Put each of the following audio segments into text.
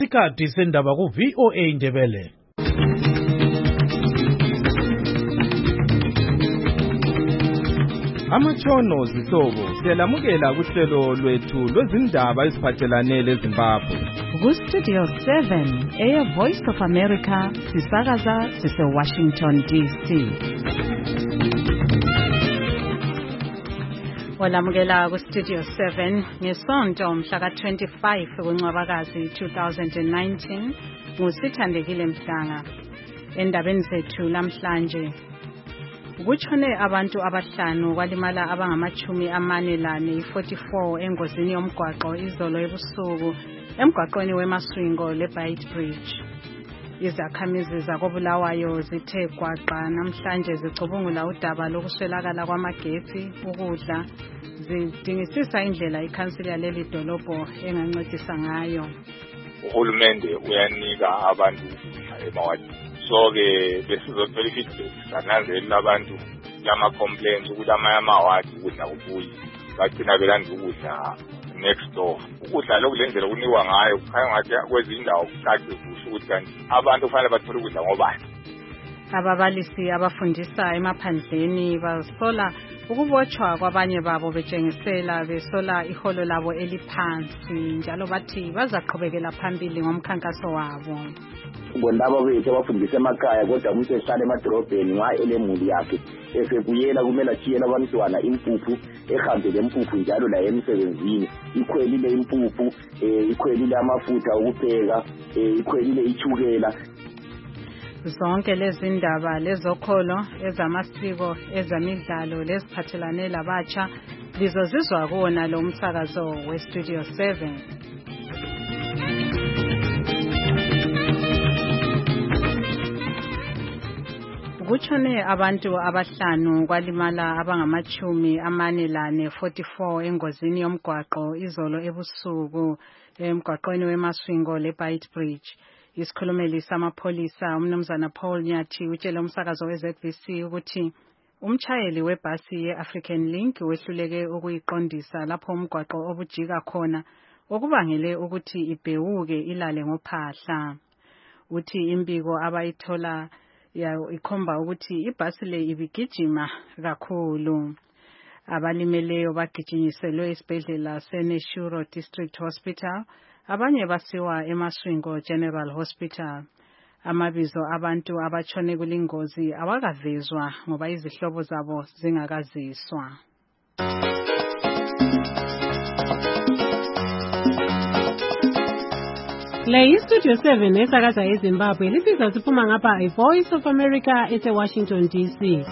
Isikhathi sendaba ku VOA Ndebele. Amatshono zihlobo siyalamukela kuhlelo lwethu lwezindaba eziphathelane leZimbabwe. Ku-Studio 7 Air Voice of America sisakaza sise-Washington DC. Walamukela ku-Studio 7 ngesonto mhla ka-25 kuNcwabakazi 2019 nguSithandekile Mhlanga. Endabeni zethu namhlanje kutshone abantu abahlanu kwalimala abangama-44 engozini yomgwaqo izolo ebusuku emgwaqweni weMaswingo leBait Bridge. Izakhamizi zakoBulawayo zithe gwaqa namhlanje zicubungula udaba lokuswelakala kwamagetsi, ukudla, zidingisisa indlela ikhansili yaleli dolobho engancedisa ngayo. Uhulumende uyanika abantu emawadini. So-ke besizothola i-feedback sananzelela abantu lama-complaints ukuthi amawadi ukudla kubuyi bagcina belanda ukudla next door. Ukudla lokhu le ndlela kunikwa ngayo kukhanya ngathi kwezinye indawo kucace kuhle ukuthi kanti abantu kufanele bathole ukudla ngobani. Ababalisi abafundisa emaphandleni basola ukubotshwa kwabanye babo betshengisela besola iholo labo eliphansi njalo bathi bazaqhubekela phambili ngomkhankaso wabo. Ngondaba bethu abafundisa emakhaya kodwa umuntu ehlala emadrobheni nxa elemuli yakhe esebuyela kumele athiyele abantwana impuphu ehambele impuphu njalo la emsebenzini ikhwelile impuphu ikhwelile amafutha okupheka ikhwelile ichukela. Zonke lezi ndaba lezokholo ezamasiko ezemidlalo leziphathelane labatsha lizozizwa kuwona lo msakazo weStudio 7. Kutshone abantu abahlanu kwalimala abangama-44 engozini yomgwaqo izolo ebusuku emgwaqweni weMaswingo leBait Bridge. Isikhulumeli samapholisa umnumzana Paul Nyathi utshele umsakazo weZBC ukuthi umtshayeli webhasi ye-African Link wehluleke ukuyiqondisa lapho umgwaqo obujika khona okubangele ukuthi ibhewuke ilale ngophahla. Uthi imbiko abayithola ikhomba ukuthi ibhasi le ibigijima kakhulu. Abalimeleyo bagijinyiselwe esibhedlela seNeshuro District Hospital, abanye basiwa eMaswingo General Hospital. Amabizo abantu abatshone kulingozi awakavezwa ngoba izihlobo zabo zingakaziswa. Le iStudio 7 esakaza eZimbabwe lisiza siphuma ngapha iVoice of America ese-Washington DC.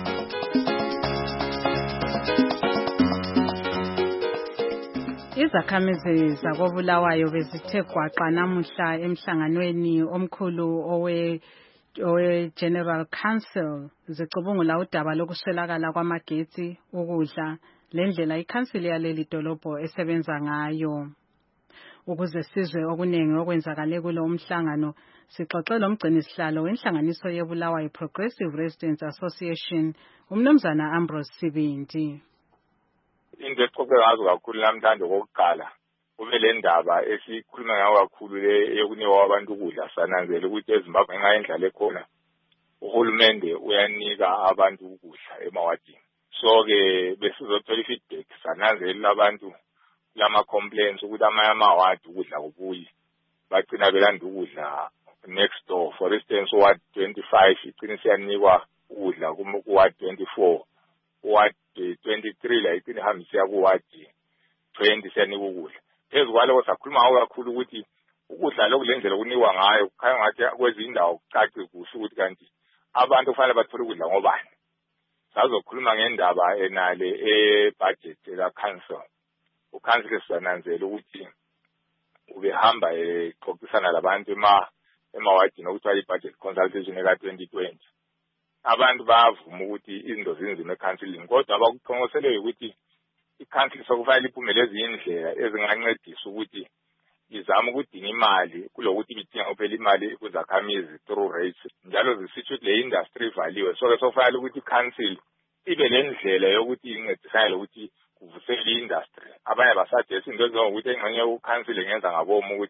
Izakhamizi zakoBulawayo bezithe gwaqa namuhla emhlanganweni omkhulu owe-General Council zicubungula udaba lokuswelakala kwamagetsi, ukudla, lendlela ikhansili yaleli dolobho esebenza ngayo. Ukuze sizwe okuningi okwenzakale kulo umhlangano sixoxela umgcinisihlalo wenhlanganiso yeBulawayo Progressive Residents Association umnumzana Ambrose Sibindi. Into exoxe ngazo kakhulu namhlanje kokuqala kube le ndaba esikhuluma ngayo kakhulu le yokunikwa abantu ukudla. Sananzela ukuthi eZimbabwe ngenxa yendlala ekhona uhulumende uyanika abantu ukudla emawadini. So-ke besizothola i-feedback sananzelela abantu lama-complaints ukuthi amawadi ukudla kubuyi bagcina belanda ukudla next door. For instance, uward 25 igcina siyanikwa ukudla kuward 24, uward 23 la igcina ihambisiya kuward 20 siyanika ukudla. Phezu kwaloko sakhuluma ngayo kakhulu ukuthi ukudla lokhu le ndlela kunikwa ngayo kukhanya ngathi kwezinye indawo kucace kuhle ukuthi kanti abantu kufanele bathole ukudla ngobani. Sazokhuluma ngendaba enale e-budget eka-council. Ukhansile siyananzela ukuthi ubehamba exoxisana labantu emawadini okuthiwa i-budget consultation eka-2020. Abantu bayavuma ukuthi izinto zinzima ekhansilini kodwa abakuqonqoseleyo ukuthi ikhansili sokufanele iphumele ezinye indlela ezingancedisa ukuthi izama ukudinga imali kulokuthi ibidinga kuphela imali kuzakhamizi through rates njalo zisitsho ukuthi le industry ivaliwe. So-ke sokufanele ukuthi ikhansili ibe le ndlela yokuthi incedisane lokuthi kuvusele i-industry. Abanye basajesa into ezinjengokuthi engxenye ukhansile ngenza ngabomu ukuthi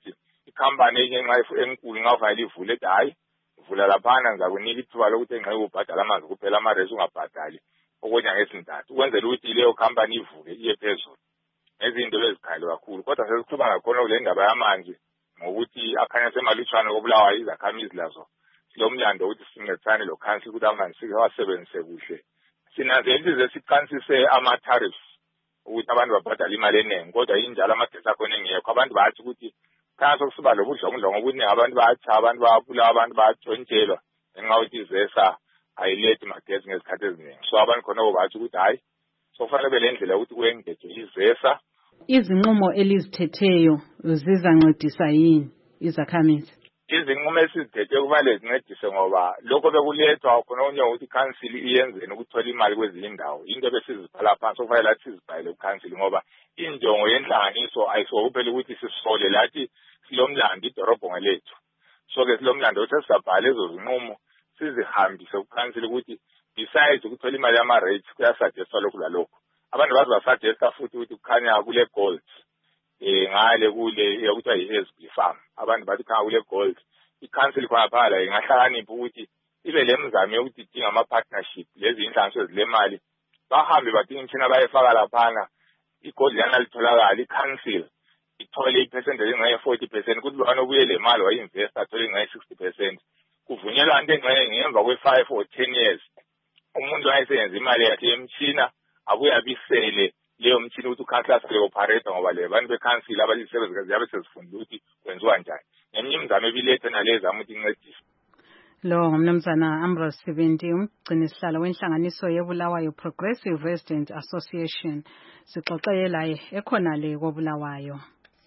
ikhampani engenxa enkulu nxa ufanele ivule ethi hayi vula laphana ngizakunika ithuba lokuthi enxa ubhadala amanzi kuphela amaresi ungabhadali okonyanga ezintathu ukwenzela ukuthi leyo khampani ivuke iye phezulu nezinto ezikhali kakhulu kodwa sesikhuluma ngakhona kule ndaba yamanzi ngokuthi akhanya semalutshwane kobulawayo izakhamizi lazo silomlando ukuthi sincedisane lo council ukuthi amanzi siwasebenzise kuhle sinanzelile siqansise ama-tariffs ukuthi abantu babhadala imali eningi kodwa injalo amagesi akhona engekho abantu bathi ukuthi khanya sokusiba lobudlongudlongo obuningi abantu bayatsha abantu bayabulawa abantu bayatshontshelwa ngenxa yokuthi izesa ayilethi magesi ngezikhathi eziningi so abantu khonoko bathi ukuthi hayi sokufanele bele ndlela yokuthi kuyengejwe izesa. Izinqumo elizthetheyo zizancedisa yini izakhamizi? Izinqumo esizithethe kumele zincedise ngoba lokho bekulethwa khona onye ukuthi council iyenzeni ukuthola imali kwezinye indawo into ebesizibhala phansi sokufanele lathi sizibhalele ku-council ngoba injongo yenhlanganiso ayisokuphelele ukuthi sisole lathi silomlando idorobho ngelethu so-ke silomlando ukuthi sizabhala ezo zinqumo sizihambise ku-council ukuthi besides ukuthola imali yama-rates kuyasuggestwa lokhu lalokhu abantu bazi basuggesta futhi ukuthi kukhanya kule gold ngale kule yokuthiwa yi-SB farm abantu bathi khanya kule gold i-council khonaphala ingahlakanipha ukuthi ibe le mzamo yokuthi idinga ama-partnership lezi inhlanganiso ezilemali bahambe badinga imishina bayefaka laphana igold lana litholakala i-council ithole i-percentage engxenye 40% kuthi lwana obuye le mali wayi-investa athole engxenye 60% kuvunyelwa into engxenye ngemva kwe-5 or 10 years umuntu ayisebenza imali yakhe yemtshina abuye abisele leyo mtshini ukuthi uCouncil asele operator ngoba le bantu beCouncil abalisebenza ziyabe sezifundile ukuthi kwenziwa njani ngeminye imizamo ebilethe nalezi zama ukuthi incedise. Lo ngumnumzana Ambrose Sibindi umgcinisihlalo wenhlanganiso yeBulawayo Progressive Resident Association sixoxele laye ekhona le koBulawayo.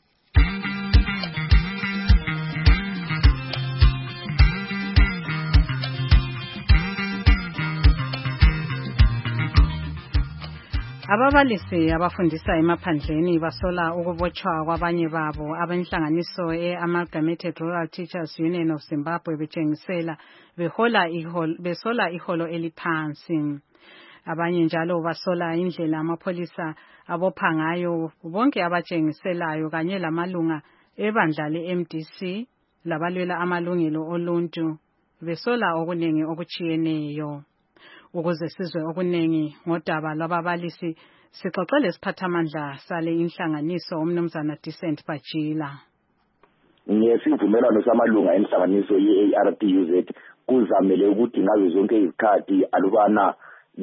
Ababalisi abafundisa emaphandleni basola ukubotshwa kwabanye babo abenhlanganiso ye-Amalgamated Rural Teachers Union of Zimbabwe betshengisela besola iholo eliphansi. Abanye njalo basola indlela amapholisa abopha ngayo bonke abatshengiselayo kanye lamalunga ebandla le-MDC labalwela amalungelo oluntu besola okunengi okuchiyeneyo. Ukuze sizwe okunengi ngodaba lwababalisi sixoxele isiphathamandla sale inhlanganiso umnumzana Decent Bajila. Ngesivumelwano samalunga enhlanganiso ye-ARTUZ kuzamele ukuthi ngazo zonke izikhathi alubana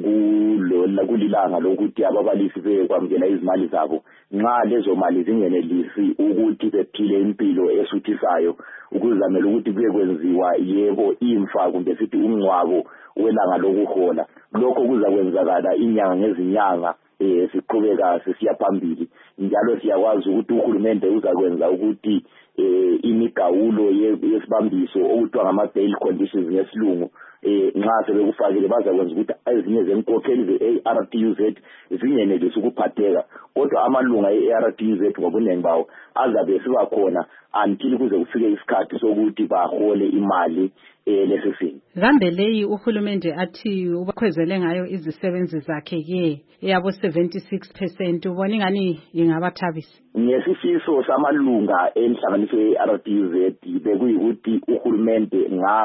kulilanga lokuthi ababalisi bekwamukela izimali zabo nxa lezo mali zingenelisi ukuthi bephile impilo esuthisayo ukuzamela ukuthi kuye kwenziwa yebo imfa kumbe sithi umngcwabo welanga lokuhola lokho kuzakwenzakala inyanga ngezinyanga siqhubeka sisiya phambili njalo siyakwazi ukuthi uhulumende uzakwenza ukuthi imigawulo yesibambiso okuthiwa ngama-bail conditions ngesilungu nxa sebekufakile bazakwenza ukuthi ezinye zenkokheli ze-ARTUZ zingenelisi ukuphatheka kodwa amalunga e-ARTUZ ngobuningi bawo azabe siba khona until kuze kufike isikhathi sokuthi bahole imali lesisini. Kambe leyi uhulumende athi ubakhwezele ngayo izisebenzi zakhe ke eyabo 76% ubona ingani ingabathabisa. Ngesifiso samalunga enhlanganiso ye-ARTUZ bekuyikuthi uhulumende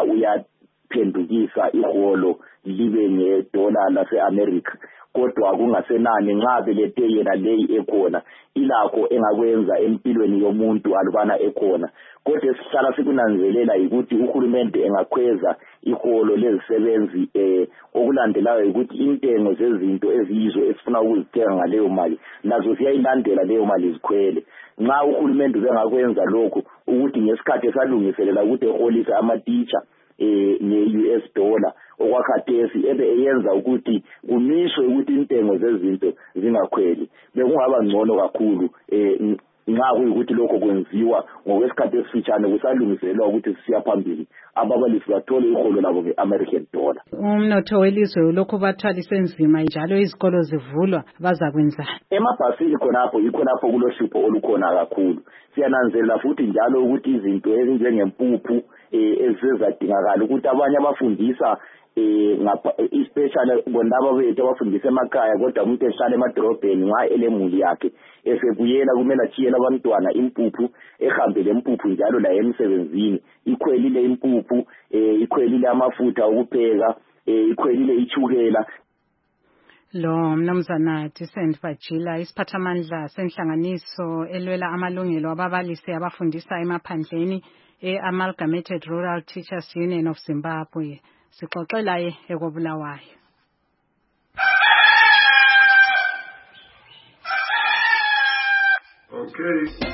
uyaphendukisa iholo libe ngedola lase-America kodwa kungasenani nxa belethe yena leyi ekhona ilakho engakwenza empilweni yomuntu alubana ekhona kodwa esihlala sikunanzelela ukuthi uhulumende engakhweza iholo lezisebenzi okulandelayo ukuthi intengo zezinto eziyizo esifuna ukuzithenga ngaleyo mali nazo siyayilandela leyo mali zikhwele nxa uhulumende bengakwenza lokho ukuthi ngesikhathi esalungiselela ukuthi eholise ama-teacher nge-US dollar okwakhathesi eyenza ukuthi kumiswe ukuthi intengo zezinto zingakhweli bekungaba ngcono kakhulu nxa kuyikuthi lokho kwenziwa ngokwesikhathi esifitshane kusalungiselwa ukuthi sisiya phambili ababalisi bathole iholo labo nge-American dollar. Umnotho welizwe lokhu bathwalise nzima njalo izikolo zivulwa bazakwenzani? Emabhasini khonapho yikhonapho kulohlupho olukhona kakhulu siyananzelela futhi njalo ukuthi izinto ezinjengempuphu ezizadingakala ukuthi abanye abafundisa especially bondaba bethu abafundisa emakhaya kodwa umuntu ehlala emadrobheni nxa elemuli yakhe esebuyela kumele achiyele abantwana impuphu ehambele impuphu njalo la emsebenzini ikhwelile impuphu ikhwelile amafutha okupheka ikhwelile ichukela. Lo mnumzana Decent Vajila isiphathamandla senhlanganiso elwela amalungelo ababalisi abafundisa emaphandleni Amalgamated Rural Teachers Union of Zimbabwe sixoxela ekobulawayo. Okay.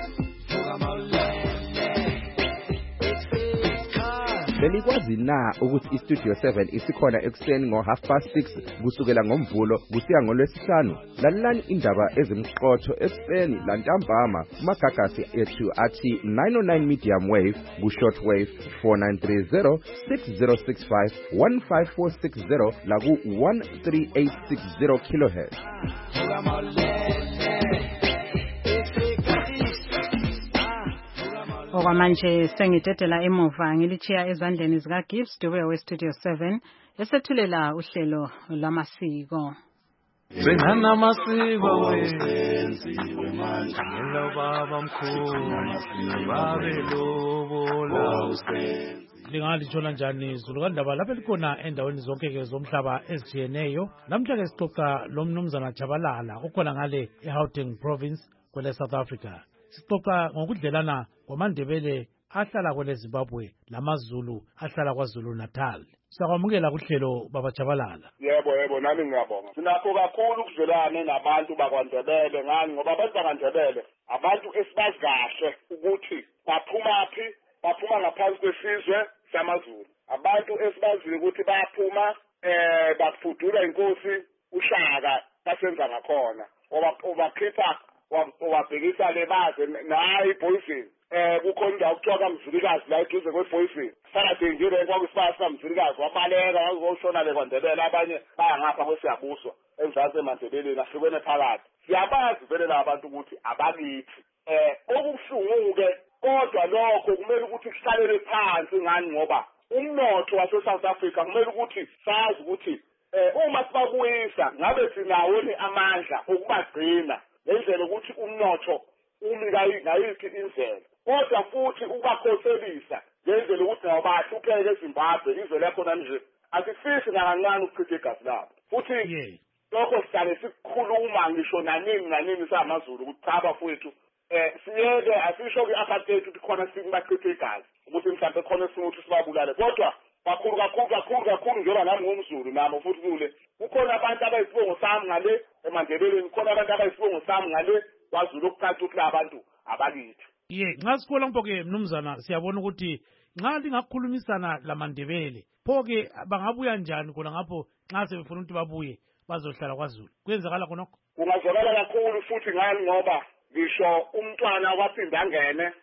Belikwazi na ukuthi iStudio 7 isikhona ekseni ngo6:30 kusukela ngomvulo kusiya ngolwesihlanu. Lalelani indaba ezimqotho ekseni lantambama kumagagasi ethu athi 909 medium wave ku-short wave 4930 6065 15460 laku 13860 kilohertz. Okwamanje sengidedela emuva ngilichiya ezandleni zika Gibbs Dube weStudio 7 esethulela uhlelo lwamasiko. Sengana masiko wenziwe manje ngelo baba mkhulu babelobola Lingalitshola njani Zulu kandaba lapha likhona endaweni zonke ke zomhlaba ezijiyeneyo. Namhla ke sixoxa lo mnumzana Jabalala ukhona ngale eGauteng province kwele South Africa. Sixoxa ngokudlelana kwaMandebele ahlala kwele Zimbabwe lamaZulu ahlala kwaZulu Natal. Siyakwamukela kuhlelo baba Jabalala. Yebo nami ngiyabonga. Sinakho kakhulu ukuzwelana nabantu bakwaNdebele ngani ngoba abantu bakwaNdebele abantu esibazi kahle ukuthi baphuma ngaphansi kwesizwe samaZulu. Abantu esibaziyo ukuthi bayaphuma bafudula inkosi uShaka kasenza ngakhona. Obakhipha wabhekisa le baze nayi Boyfriend. Kukhona indawo kuthiwa kaMzilikazi la eduze kweBoyfriend. Saturday nje kwakusipasa kaMzilikazi wabaleka wazoshona le kwaNdebele abanye baya ngapha kwesiyabuswa enzansi eMandebeleni ahlukene phakathi. Siyabazi vele la abantu ukuthi abakithi. Okubuhlungu ke kodwa lokho kumele ukuthi kuhlalele phansi ngani ngoba umnotho wase-South Africa kumele ukuthi sazi ukuthi uma sibabuyisa ngabe sinawo amandla okubagcina ngendlela ukuthi umnotho umi ngayiphi indlela kodwa futhi ukubakhoselisa ngendlela ukuthi nabo bahlupheke eZimbabwe izwe lakhona nje asifisi nakancane ukuchitha igazi labo futhi lokho sihlale sikhuluma ngisho nanini samaZulu ukuthi cha bafowethu siyeke asisho ku-apartheid ukuthi khona sikubachitha igazi ukuthi mhlawumbe khona simuthi sibabulale kodwa kakhulu njengoba nami ngumZulu nami futhi kule kukhona abantu abayisibongo sami ngale eMandebeleni kukhona abantu abayisibongo sami ngale kwaZulu okucaca ukuthi labantu abakithi. Nxa sikhola mpho-ke mnumzana siyabona ukuthi nxa lingakhulumisana laMandebele pho-ke bangabuya njani khona ngapho nxa sebefuna ukuthi babuye bazohlala kwaZulu kwenzakala khonokho? Kungazwakala kakhulu futhi ngani ngoba ngisho umntwana waphinde angene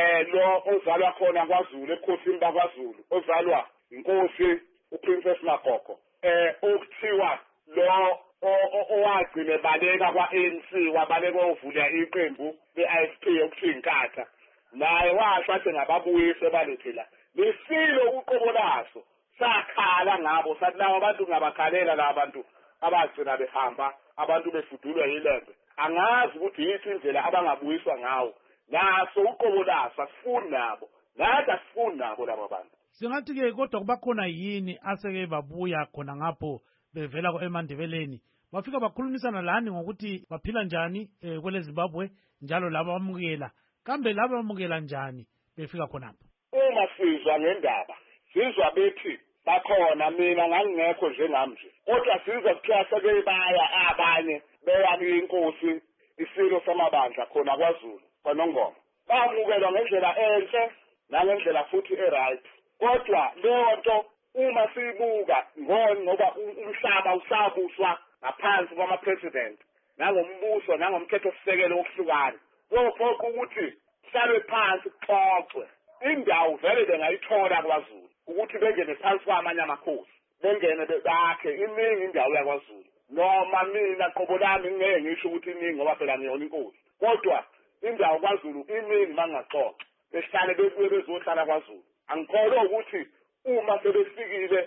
lo ozalwa khona kwaZulu ebukhosini bakwaZulu ozalwa inkosi uPrincess Magogo okuthiwa lo owagcine baleka kwa-ANC wabaleka ovula iqembu le-IFP okuthiwa inkatha naye washo athi ngababuyise balethela lesilo uqobo laso sakhala ngabo sathi lawo abantu ngabakhalela la bantu abagcina behamba abantu befudulwa yilembe angazi ukuthi yithi indlela abangabuyiswa ngawo naso uqobo laso asifuni nabo nathi asifuni nabo labo bantu. Singathi-ke kodwa kubakhona yini aseke babuya khona ngapho bevela eMandebeleni bafika bakhulumisana lani ngokuthi baphila njani kwele Zimbabwe njalo laba bamukela kambe laba bamukela njani befika khonapho? Uma sizwa ngendaba sizwa bethi bakhona mina ngangingekho njengami nje kodwa sizwa kuthiwa seke baya abanye beya inkosi isilo samabandla khona kwaZulu kwaNongoma bamukelwa ngendlela enhle nangendlela futhi eright kodwa leyo nto uma siyibuka ngoba umhlaba usabuswa ngaphansi kwama-president nangombuso nangomthethosisekelo wokuhlukana kophoqa ukuthi sihlale phansi kuxoxwe indawo vele bengayithola kwaZulu ukuthi bengene phansi kwamanye amakhosi bengene bakhe iningi indawo yakwaZulu noma mina qobo lami ngeke ngisho ukuthi iningi ngoba phela ngiyona inkosi kodwa indawo kwaZulu iningi mangaxoxa besihlale bebuye bezohlala kwaZulu angikholwa ukuthi uma sebefikile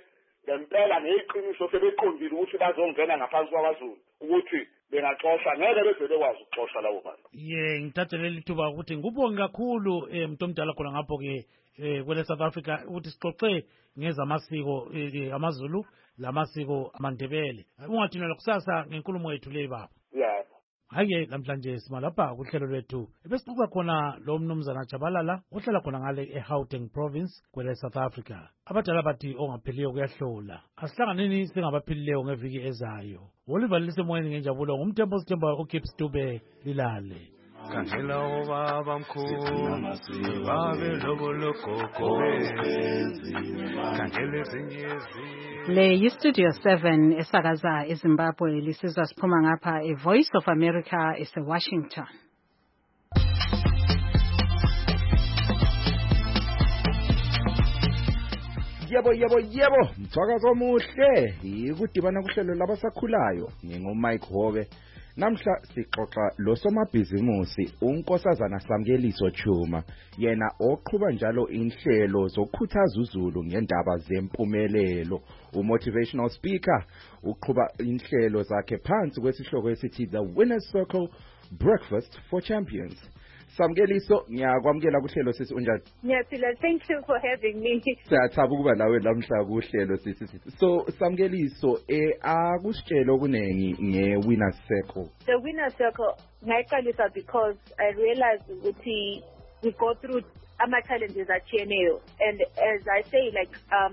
ngempela ngeyiqiniso sebeqondile ukuthi bazongena ngaphansi kwabaZulu ukuthi bengaxosha ngeke beze bekwazi ukuxosha labo bantu. Ngithathele lithuba ukuthi ngubonge kakhulu mntomdala khona ngapho ke kwele South Africa ukuthi sixoxe ngezamasiko amaZulu lamasiko amaNdebele. Ungathina kusasa ngenkulumo yethu le baba. Hayi namhlanje simalapha kuhlelo lwethu ebesixoxa khona lo mnumzana Tshabalala ohlala khona ngale eGauteng province kwele South Africa. Abadala bathi ongaphiliyo kuyahlola. Asihlanganeni singabaphilileyo ngeviki ezayo. Oliver lisemoyeni ngenjabulo ngumthembo sithemba uKips Dube lilale. Kangela obaba mkhulu babe loboloko kangela ezinye Le yiStudio 7 esakaza eZimbabwe lisizwa siphuma ngapha eVoice of America eseWashington. Yebo mthwakazo omuhle ikudibana kuhlelo labasakhulayo ngingumike Hobe. Namhla sixoxa lo somabhizimusi uNkosazana Samkeliso Chuma yena oqhubha njalo inhlelo zokukhuthaza uZulu ngendaba zempumelelo. Motivational speaker uqhubha inhlelo zakhe phansi kwesihloko esithi The Winners Circle Breakfast for Champions. Samkeliso ngiyakwamukela kuhlelo sisi unjani? Ngiyaphila, thank you for having me. Siyathaba ukuba nawe namhla kuhlelo sisi. So Samkeliso akusitshela okunengi ngeWinners Circle. The Winners Circle ngayiqalisa because I realized ukuthi we go through challenges atshiyeneyo, and as I say, like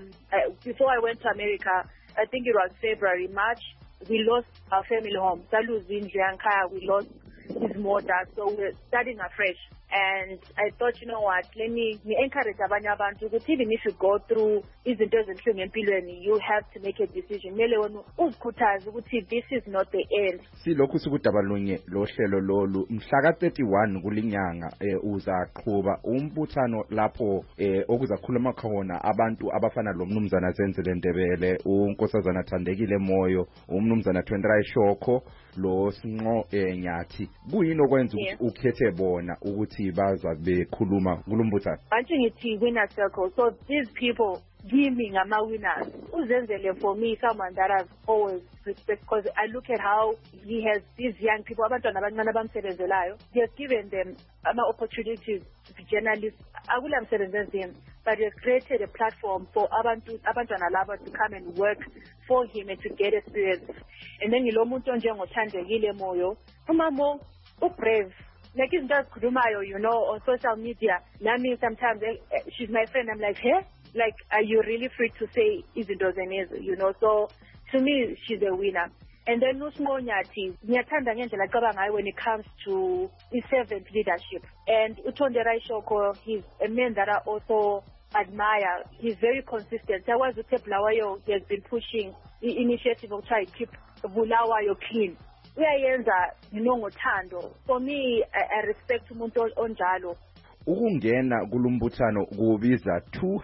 before I went to America, I think it was February, March, we lost our family home. Saluz Indri Ankaya, we lost his mother, so we're starting afresh. And I thought, you know what, let me encourage abanye abantu ukuthi even if you go through izinto ezinhlungu empilweni, you have to make a decision. Mele wena uzikhuthaze ukuthi this is not the end. Silokhu sikudaba lunye lo hlelo lolu mhla ka31 kulinyanga uzaqhuba umbuthano lapho okuzakhuluma khona abantu abafana lo mnumzana Zenzele Ndebele, uNkosazana Thandekile Moyo, umnumzana Twendrai Shoko, lo Sinqo Nyathi. Kuyini okwenza ukuthi ukhethe bona ukuthi baza bekhuluma kulombuthano? Manje ngithi Winner Circle, so these people giving ama winners. Uzenzele for me someone that I've always respect, because I look at how he has these young people, abantwana abancane abamsebenzelayo. He has given them opportunities to be journalists. Akula msebenzi him, but he has created a platform for abantwana laba to come and work for him and to get experience. And then yilo muntu onjengothandekile Moyo, umamo ubrave. Like izinto azikhulumayo, you know, on social media. Nami sometimes she's my friend. I'm like, hey, like, are you really free to say izinto zenezi, you know? So to me, she's a winner. And then Nusmo Nyathi, ngiyathanda ngendlela acabanga ngayo when it comes to servant leadership. And uTonderai Shoko, he's a man that I also admire. He's very consistent. There was Bulawayo, he has been pushing the initiative of trying to keep Bulawayo clean. Uyayenza ngothando. For me, I respect umuntu onjalo. Ukungena kulombuthano kubiza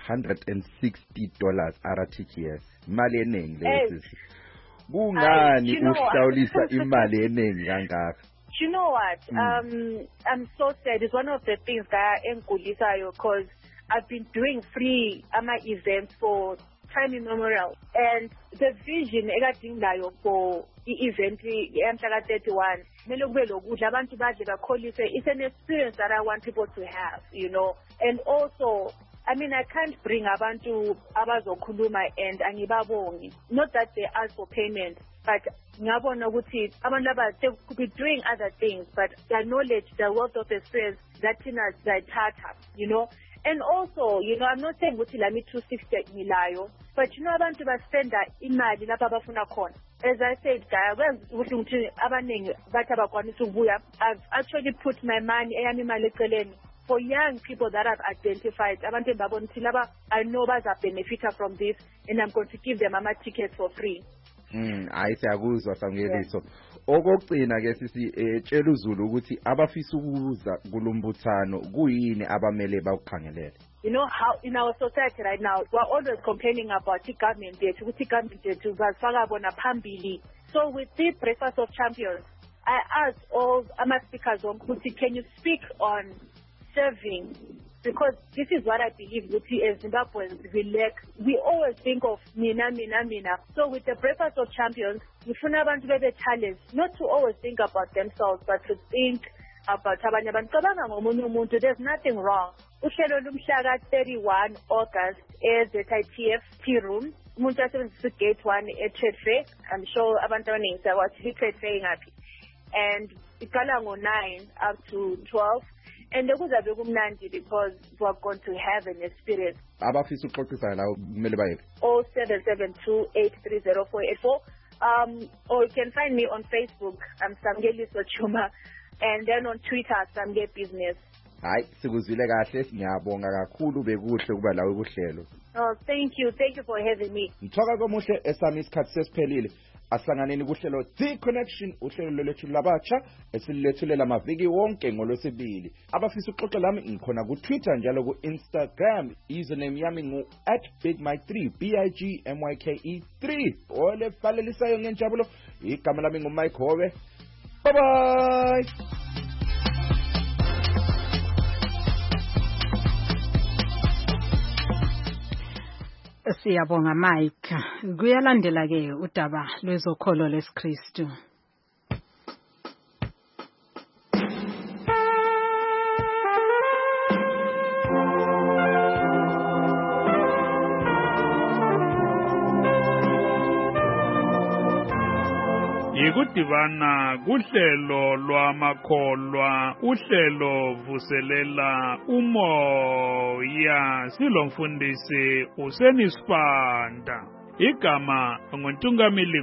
$260 RTGS. Imali eningi lesi. Kungani uhlawulisa imali eningi kangaka? You know what? I'm so sad. It's one of the things that engulisayo, because I've been doing free events for time immemorial, and the vision ekadingayo for i-event yamhla ka31 kumele kube lokudla abantu badle bakholise. It's an experience that I want people to have, you know. And also, I mean, I can't bring abantu abazokhuluma and angibabongi. Not that they ask for payment, but ngabona ukuthi abantu laba they could be doing other things, but their knowledge, their wealth of experience, that thina zayithatha, you know. And also, you know, I'm not saying ukuthi lami 260 milayo, but you know abantu baspenda imali lapha abafuna khona. As I said, I've actually put my money for young people that I've identified. I know that benefit from this, and I'm going to give them a ticket for free. Ayisiyakuzwa Samkeliso. Okugcina ke sisi tshela uZulu ukuthi abafisa ukuza kulombuthano kuyini abamele bakukhangelele. You know how in our society right now we're always complaining about the government yethu ukuthi government yethu bazifaka bona phambili. So with the Breakfast of Champions, I asked all ama speakers ukuthi can you speak on serving because this is what I believe, Guti, as Zimbabweans, we lack. We always think of mina. So with the Breakfast of Champions, we want to be the challenge, not to always think about themselves, but to think about abanye abantu. There's nothing wrong. Uhlelo lumhla 31 August eZITF tea room. Umuntu asebenzisa gate 1 trade fair. I'm sure abantu abaningi sawathi trade fair ingaphi. And iqala ngo9 up to 12. And kuzabe kumnandi because we're going to have an experience. Abafisa ukuxoxisa la kumele bayeke. 0772830484. Or you can find me on Facebook. I'm Samgeli Sochuma, and then on Twitter Samge Business. Hayi sikuzwile kahle ngiyabonga kakhulu bekuhle kuba lawe kuhlelo. Oh, thank you for having me. Ngithoka komuhle esami isikhathi sesiphelile. Asihlanganeni kuhlelo The Connection, uhlelo lethu labatsha esilethulela amaviki wonke ngolwesibili. Abafisa uxoxa lami ngikhona ku Twitter njalo ku Instagram. Username yami ngu @bigmike3 BIGMYKE3. Ole falelisayo ngenjabulo. Igama lami ngu Mike Hove. Bye bye. Siyabonga Mike. Kuyalandela ke udaba lwezokholo lesiKristu. Yikudibana kuhlelo lwamakholwa, uhlelo vuselela umoya, silomfundisi uSenisipanda. Igama nguNtungamili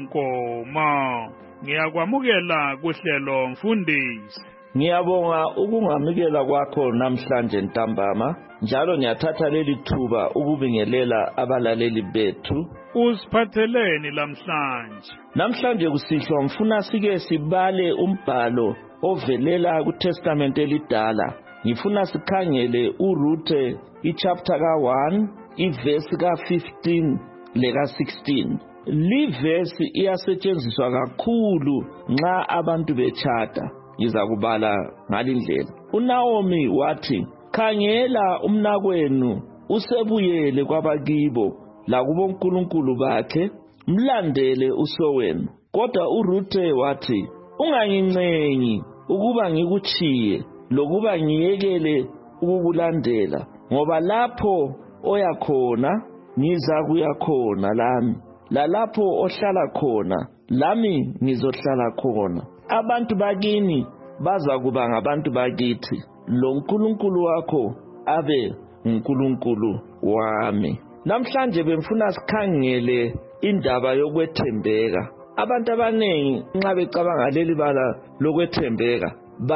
Nkomo. Ngiyakwamukela kuhlelo mfundisi. Ngiyabonga ukungamukela kwakho namhlanje ntambama. Njalo ngiyathatha leli thuba ukubingelela abalaleli bethu. Usiphatheleni lamhlanje? Namhlanje kusihlwa ngifuna sike sibale umbhalo ovelela kuTestament elidala. Ngifuna sikhangele uRuthe ichapter ka1, iverse ka15 leka16. Livesi iyasetshenziswa kakhulu nxa abantu bechata. Ngizakubala ngalindlela. uNaomi wathi, khangela umnakwenu usebuyele kwabakibo lakubo uNkulunkulu bakhe, mlandele usowenu. Kodwa uRuthe wathi, ungangincenyi ukuba ngikuchiye lokuba ngiyekele ukukulandela, ngoba lapho oya khona ngiza kuya khona lami, lalapho ohlala khona lami ngizohlala khona. Abantu bakini baza kuba ngabantu bakithi, lo uNkulunkulu wakho abe uNkulunkulu wami. Namhlanje bemfuna sikhangele indaba yokwethembeka. Abantu abanengi nxa becabanga leli bala lokwethembeka,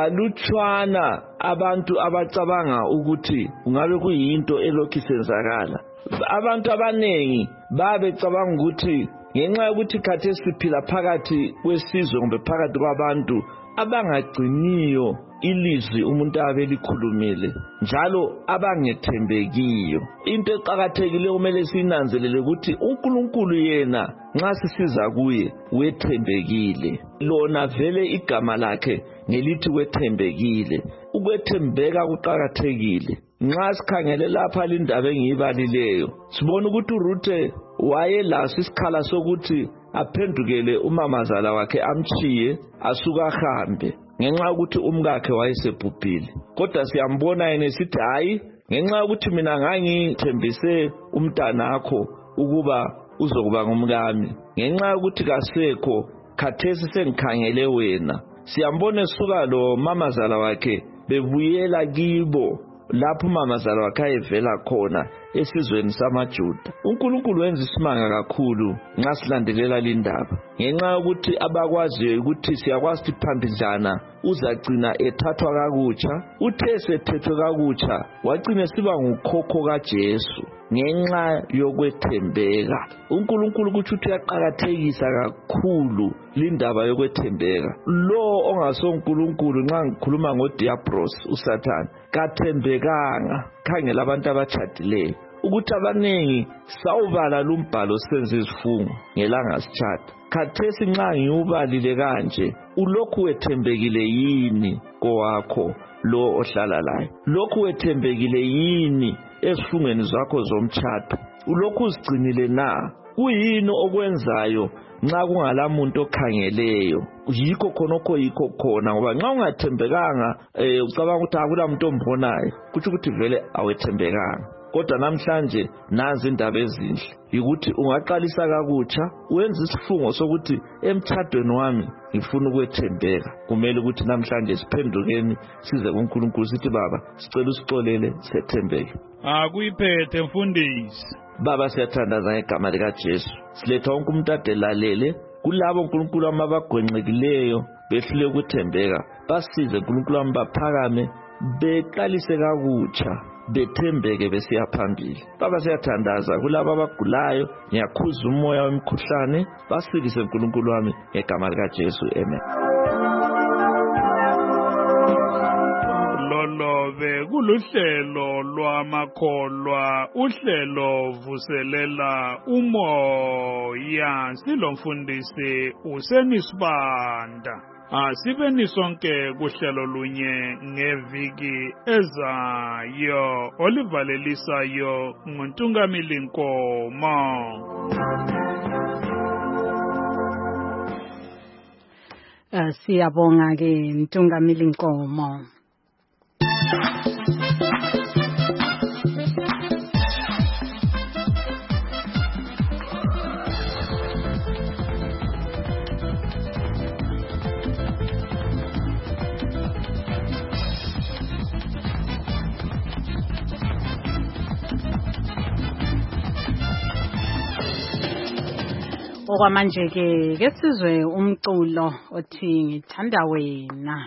balutshwana abantu abacabanga ukuthi kungabe kuyinto elokhu isenzakala. Abantu abanengi babecabanga ukuthi ngenxa yokuthi khathesi siphila phakathi kwesizwe kumbe phakathi kwabantu abangagciniyo ilizwi umuntu abelikhulumile, njalo abangethembekiyo. Into eqhakathekile kumele sinanzelele ukuthi uNkulunkulu yena nxa sisiza kuye wethembekile. Lona vele igama lakhe ngelithi wethembekile. Ukwethembeka kuqhakathekile. Nxa sikhangele lapha indaba engiyibalileyo, sibona ukuthi uRuthe wayelaso isikhala sokuthi aphendukele umamazala wakhe amchiye asuka ahambe ngenxa ukuthi umkakhe wayesebhubhile. Kodwa siyambona yena esithi hayi, ngenxa ukuthi mina ngangithembise umntanakho ukuba uzokuba ngumkami, ngenxa ukuthi kasekho khathesi sengikhangele wena. Siyambona esuka lo mamazala wakhe bebuyela kibo lapho umamazala wakhe ayevela khona esizweni samaJuda. uNkulunkulu wenza isimanga kakhulu nxa silandelela lindaba, ngenxa yokuthi abakwaziyo ukuthi siyakwazi ukuthi phambidlana uzagcina ethathwa kakutsha. Uthe sethethwe kakutsha wagcina siba ngukhokho kaJesu ngenxa yokwethembeka. uNkulunkulu kuthi uyaqhakathekisa kakhulu lindaba yokwethembeka. Lo ongasoNkulunkulu, nxa ngikhuluma ngodiablos uSathane, kathembekanga. Khangela abantu abatshadileyo, ukuthi abaningi sawubala lumbhalo senze isifungo ngelanga sithatha. Khathesi nxa ngiubalile kanje ulokhu wethembekile yini kowakho lo ohlala laye? Lokhu wethembekile yini esifungweni zakho zomthatho? Ulokhu uzigcinile na? Kuyini okwenzayo nxa kungalamuntu okhangeleyo? Yikho khonokho yikho khona, ngoba nxa ungathembekanga ucabanga ukuthi akula muntu ombonayo, kuthi ukuthi vele awethembekanga. Kodwa namhlanje nazi indaba ezinhle ukuthi ungaqalisa kakutsha wenza isifungo sokuthi emthathweni wami ngifuna ukwethembeka. Kumele ukuthi namhlanje siphendukeni size kuNkulunkulu sithi Baba sicela usixolele sethembeke. Akuyiphethe mfundisi. Baba siyathandaza ngegama lika Jesu. Siletha wonke umuntu adelalele kulabo uNkulunkulu amabagwenqekileyo behlule ukuthembeka. Basize uNkulunkulu ambaphakame beqalise kakutsha bethembeke besiya phambili. Baba siyathandaza kulabo abagulayo, ngiyakhuza umoya wemkhuhlane, basilise uNkulunkulu wami ngegama lika Jesu. Amen. Lolobe kuluhlelo lwamakholwa, uhlelo vuselela umoya. Silomfundisi uSenisibanda. Asibeni sonke kuhlelo lunye ngeviki ezayo olivalelisayo nguNtungamili Nkomo. Siyabonga ke Ntungamili Nkomo. Okwamanje ke sizwe umculo othi ngithanda wena.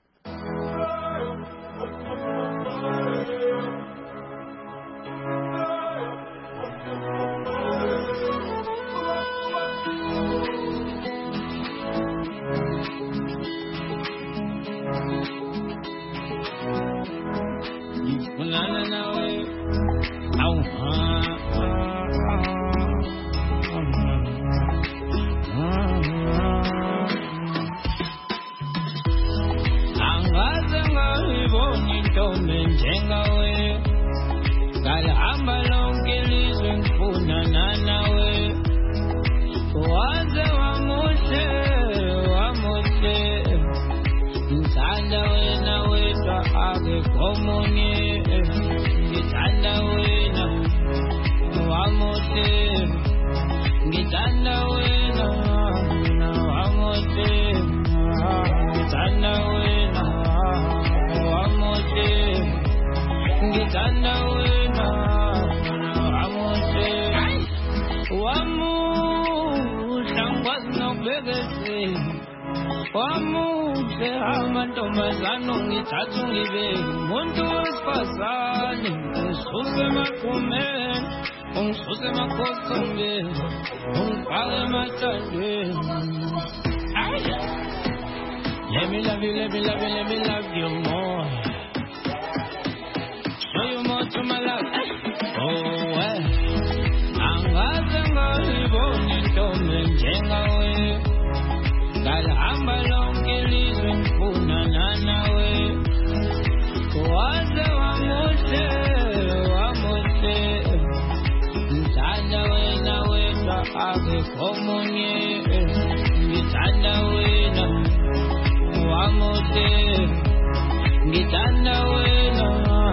Let me love you more. Show you more to my love. Oh, well. Angaze ngayibona intombi njengawe. Ngalihamba lonke ilizwe ngifunana nawe. Waze wamuhle. Ngithanda wena wedwa akekho omunye. Ngithanda wena. Ngithanda wena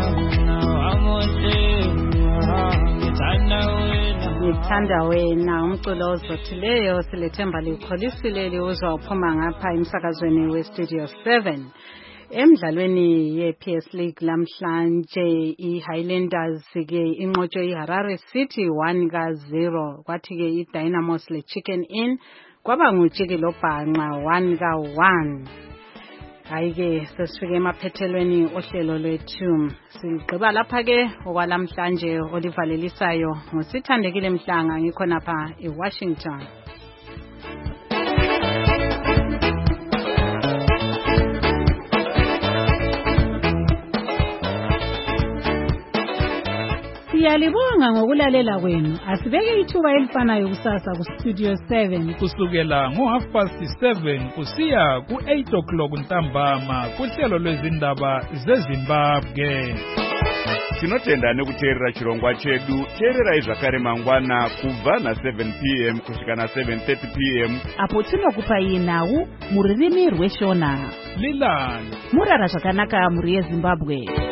Ngithanda wena umculo ozothileyo silethemba likholisile liuzwa uphuma ngapha emsakazweni weStudio 7 emidlalweni yePS League lamhlanje iHighlanders ke inqotshwe iHarare City 1-0 kwathi ke iDynamos leChicken Inn kwaba ngujiki lobhanqa 1-1. Hayi ke sesifike emaphethelweni ohlelo lwethu sigqiba lapha ke okwalamhlanje olivalelisayo ngosithandekile Mhlanga ngikhona lapha eWashington. Siyalibonga ngokulalela kwenu. Asibeke ithuba elifanayo kusasa ku-Studio 7 kusukela ngo7:30 kusiya ku8 o'clock ntambama kuhlelo lwezindaba zeZimbabwe. Tinotenda nekuteerera chirongwa chedu. Teererai zvakare mangwana kubva na7 p.m. kusvika na7:30 p.m. apo tinokupai nhau mururimi rweshona. Lilani murara zvakanaka muri yeZimbabwe.